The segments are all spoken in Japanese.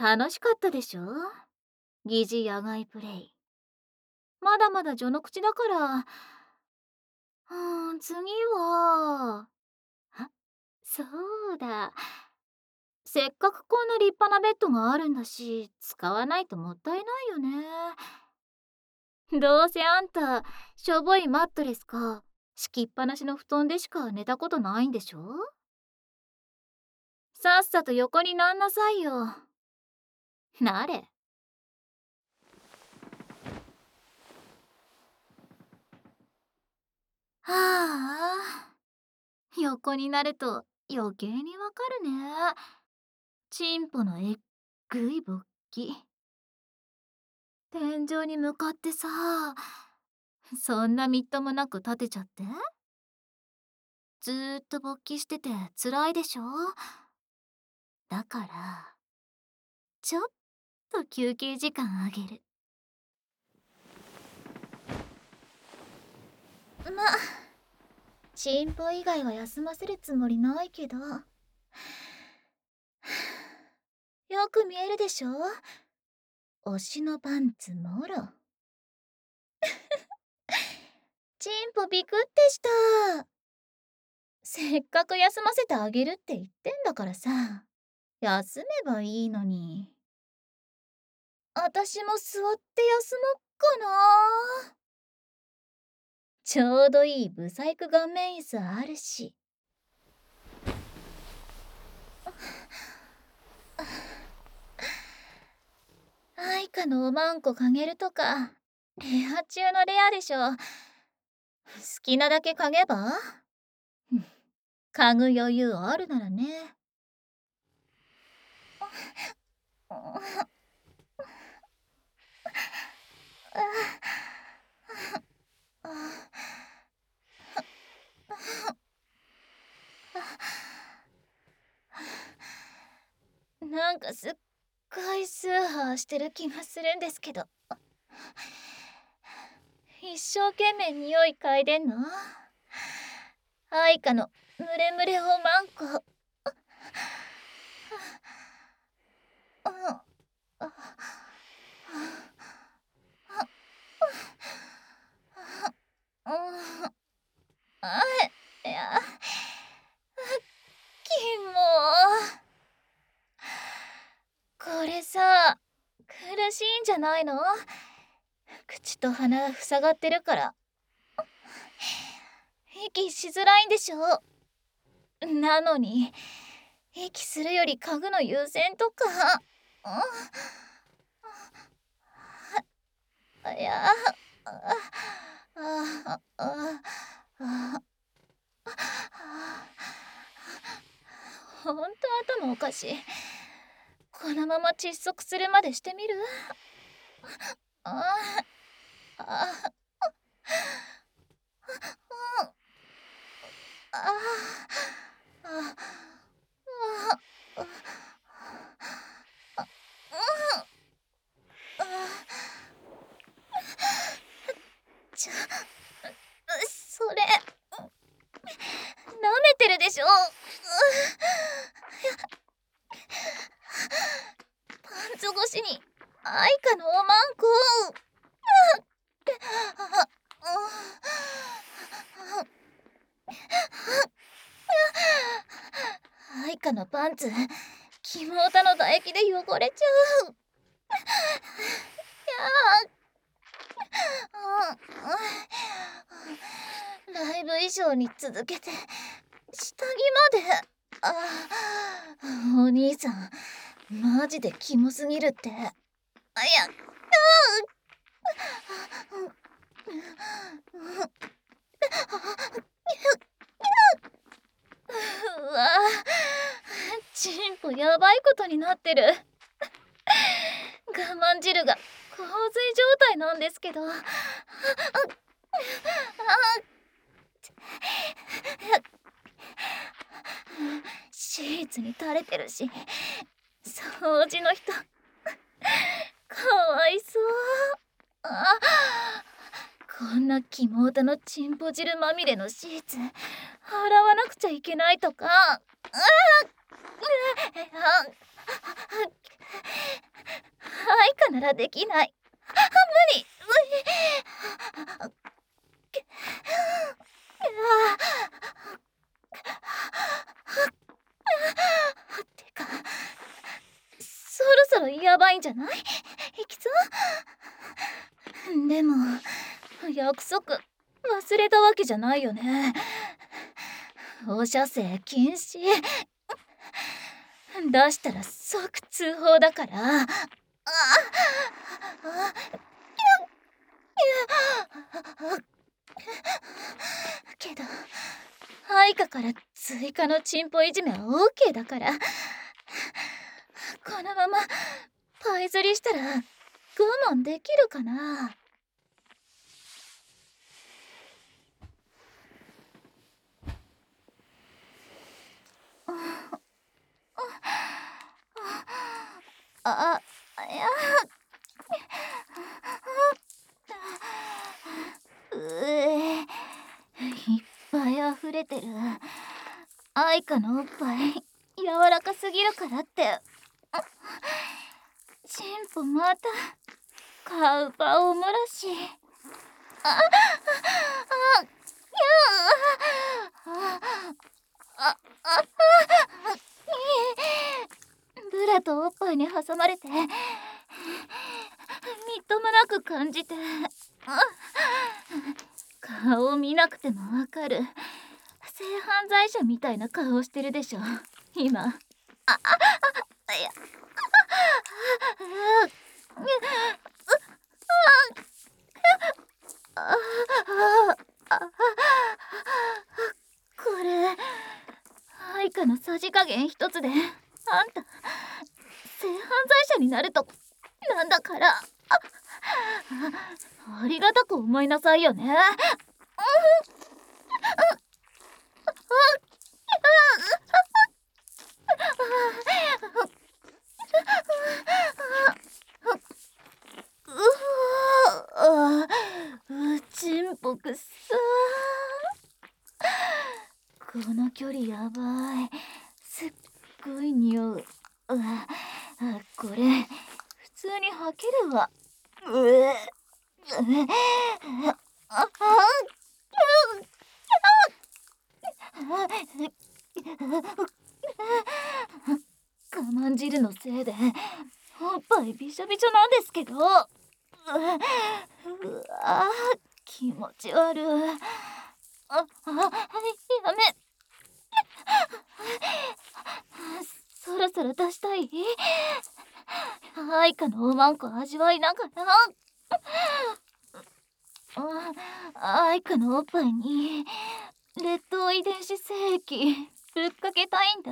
楽しかったでしょ？疑似野外プレイ。まだまだ序の口だから。次は、あ、そうだ。せっかくこんな立派なベッドがあるんだし、使わないともったいないよね。どうせあんた、しょぼいマットレスか、敷きっぱなしの布団でしか寝たことないんでしょ？さっさと横になんなさいよ。なれ。はあ、横になると余計にわかるね。チンポのえっぐい勃起。天井に向かってさ、そんなみっともなく立てちゃって。ずーっと勃起してて辛いでしょ？だから、ちょっと休憩時間あげる。ま、チンポ以外は休ませるつもりないけど。よく見えるでしょ？推しのパンツもろ。チンポビクってした。せっかく休ませてあげるって言ってんだからさ、休めばいいのに。あたしも座って休もっかな。ちょうどいいブサイク顔面椅子あるし。愛花のおまんこかげるとか、レア中のレアでしょ。好きなだけかげば？嗅ぐ余裕あるならね。なんかすっごいスーハーしてる気がするんですけど。一生懸命匂い嗅いでんの？愛花のムレムレおまんこ。いや、キモ。これさ、苦しいんじゃないの？口と鼻塞がってるから。息しづらいんでしょ？なのに、息するより嗅ぐの優先とか。いや、ほんと頭おかしい。このまま窒息するまでしてみる？ああそれ、舐めてるでしょ？パンツ越しに愛花のおまんこ。愛花のパンツ、キモータの唾液で汚れちゃう。ライブ衣装に続けて下着まで。お兄さんマジでキモすぎるって。うわ、チンポやばいことになってる。我慢汁が洪水状態なんですけど。シーツに垂れてるし、掃除の人かわいそう。こんなキモータのチンポ汁まみれのシーツ洗わなくちゃいけないとか。 ならできない。無理。てか、そろそろやばいんじゃない？いきそう。でも約束忘れたわけじゃないよね。放射性禁止出したら即通報だから。けど愛花から追加のチンポいじめは OK だから、このままパイ釣りしたら我慢できるかな。いや、いっぱい溢れてる。愛花のおっぱい柔らかすぎるからってチンポまたカウパを漏らし。ブラとおっぱいに挟まれてみっともなく感じて、顔を見なくてもわかる性犯罪者みたいな顔してるでしょ今。いやこれ愛花のさじ加減一つであんた性犯罪者になるとなんだから、ありがたく思いなさいよね。ちんぽくさこの距離やばい。すっごい匂う。これ普通に吐けるわ。我慢汁のせいでおっぱいびしょびしょなんですけど。気持ち悪い。やめ。そろそろ出したい？愛花のおまんこ味わいながら、愛花のおっぱいに劣等遺伝子精液ぶっかけたいんだ。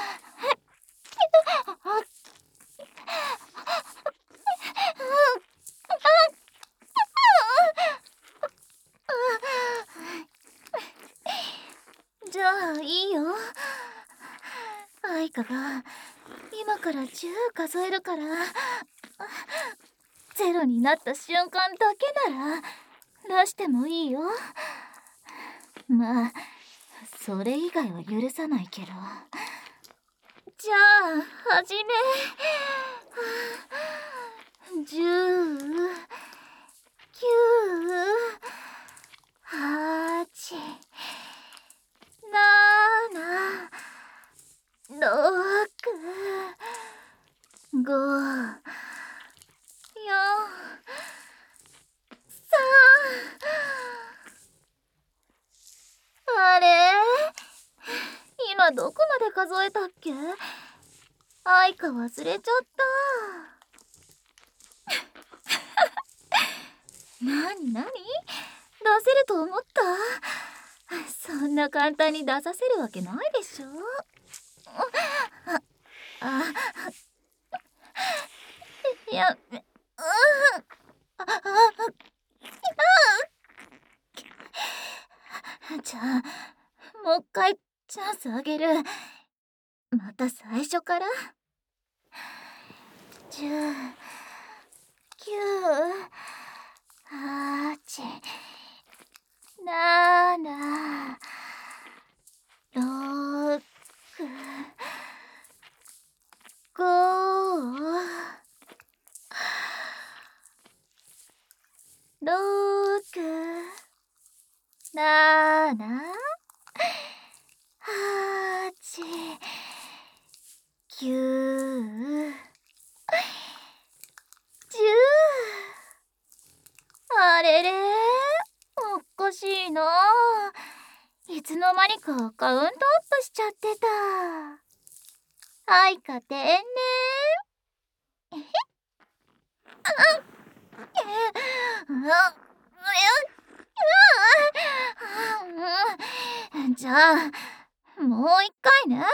じゃあいいよ。愛花が今から10数えるから、ゼロになった瞬間だけなら出してもいいよ。まあそれ以外は許さないけど。じゃあ始め。10、9、8、7、6、5、4、3。あれ？今どこまで数えたっけ？愛花忘れちゃった。なに出せると思った？そんな簡単に出させるわけないでしょ。いや、じゃあもう一回チャンスあげる。また最初から。10、9、8、7、6、5、 10、あれれ、おかしいな。いつの間にかカウントアップしちゃってた。はい、かてんね。じゃあもう一回ね。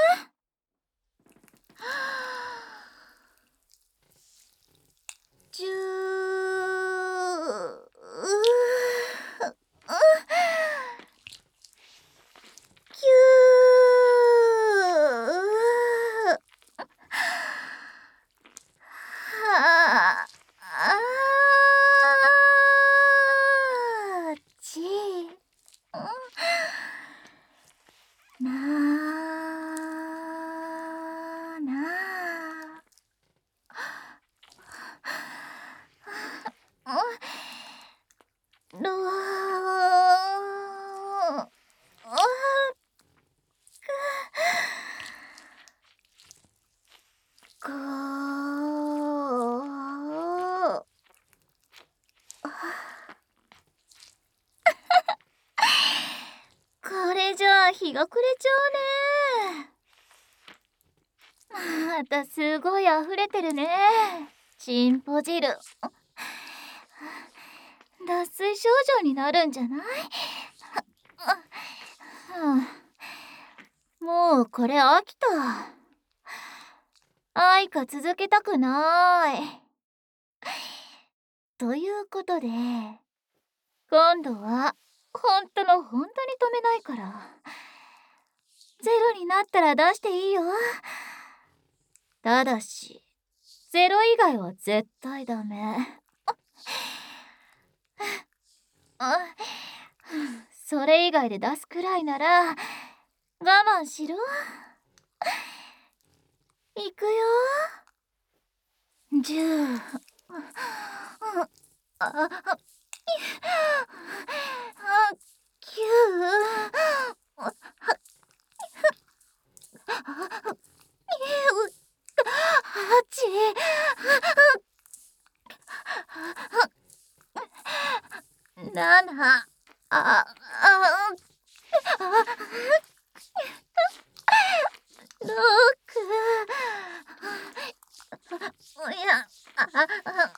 はあちなこれじゃあ日が暮れちゃうね。またすごい溢れてるね。チンポ汁。脱水症状になるんじゃない？もうこれ飽きた。愛か続けたくない。ということで、今度は本当の本当に止めないから。ゼロになったら出していいよ。ただし、ゼロ以外は絶対ダメ。それ以外で出すくらいなら我慢しろ。いくよ。10、9、8、7、あ、6、いや、